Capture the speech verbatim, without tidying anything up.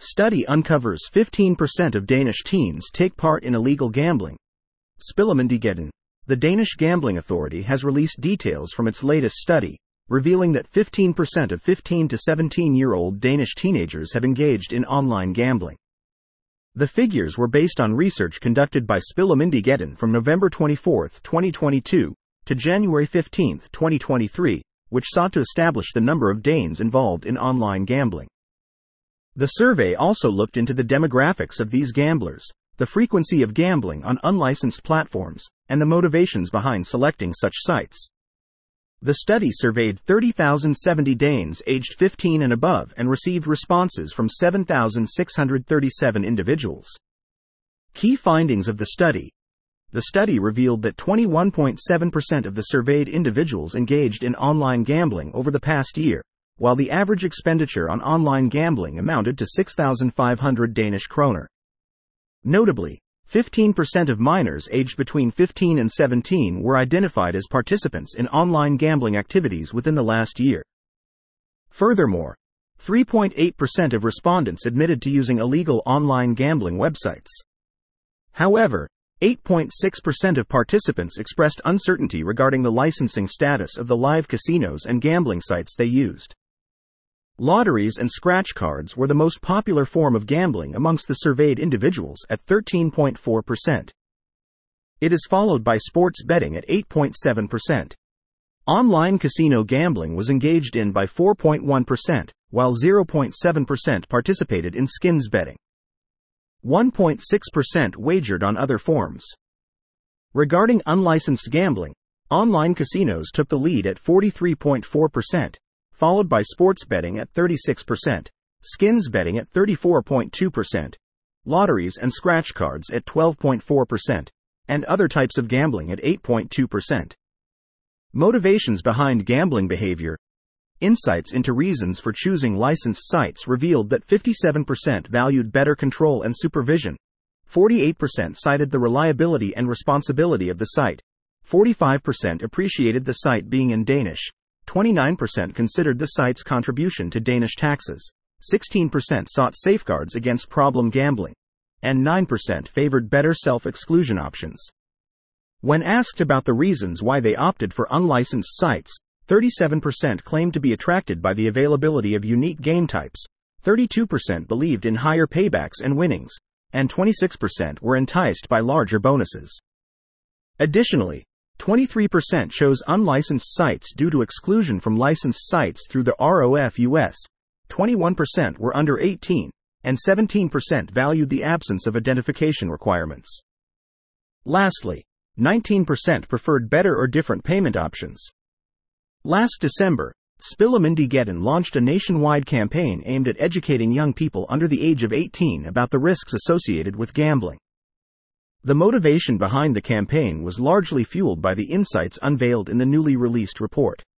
Study uncovers fifteen percent of Danish teens take part in illegal gambling. Spillemyndigheden. The Danish Gambling Authority has released details from its latest study, revealing that fifteen percent of fifteen to seventeen-year-old Danish teenagers have engaged in online gambling. The figures were based on research conducted by Spillemyndigheden from November twenty-fourth, twenty twenty-two, to January fifteenth, twenty twenty-three, which sought to establish the number of Danes involved in online gambling. The survey also looked into the demographics of these gamblers, the frequency of gambling on unlicensed platforms, and the motivations behind selecting such sites. The study surveyed thirty thousand seventy Danes aged fifteen and above and received responses from seven thousand six hundred thirty-seven individuals. Key findings of the study. The study revealed that twenty-one point seven percent of the surveyed individuals engaged in online gambling over the past year, while the average expenditure on online gambling amounted to six thousand five hundred Danish kroner. Notably, fifteen percent of minors aged between fifteen and seventeen were identified as participants in online gambling activities within the last year. Furthermore, three point eight percent of respondents admitted to using illegal online gambling websites. However, eight point six percent of participants expressed uncertainty regarding the licensing status of the live casinos and gambling sites they used. Lotteries and scratch cards were the most popular form of gambling amongst the surveyed individuals at thirteen point four percent. It is followed by sports betting at eight point seven percent. Online casino gambling was engaged in by four point one percent, while zero point seven percent participated in skins betting. one point six percent wagered on other forms. Regarding unlicensed gambling, online casinos took the lead at forty-three point four percent, followed by sports betting at thirty-six percent, skins betting at thirty-four point two percent, lotteries and scratch cards at twelve point four percent, and other types of gambling at eight point two percent. Motivations behind gambling behavior. Insights into reasons for choosing licensed sites revealed that fifty-seven percent valued better control and supervision, forty-eight percent cited the reliability and responsibility of the site, forty-five percent appreciated the site being in Danish, twenty-nine percent considered the site's contribution to Danish taxes, sixteen percent sought safeguards against problem gambling, and nine percent favored better self-exclusion options. When asked about the reasons why they opted for unlicensed sites, thirty-seven percent claimed to be attracted by the availability of unique game types, thirty-two percent believed in higher paybacks and winnings, and twenty-six percent were enticed by larger bonuses. Additionally, twenty-three percent chose unlicensed sites due to exclusion from licensed sites through the R O F U S, twenty-one percent were under eighteen, and seventeen percent valued the absence of identification requirements. Lastly, nineteen percent preferred better or different payment options. Last December, Spillemyndigheden launched a nationwide campaign aimed at educating young people under the age of eighteen about the risks associated with gambling. The motivation behind the campaign was largely fueled by the insights unveiled in the newly released report.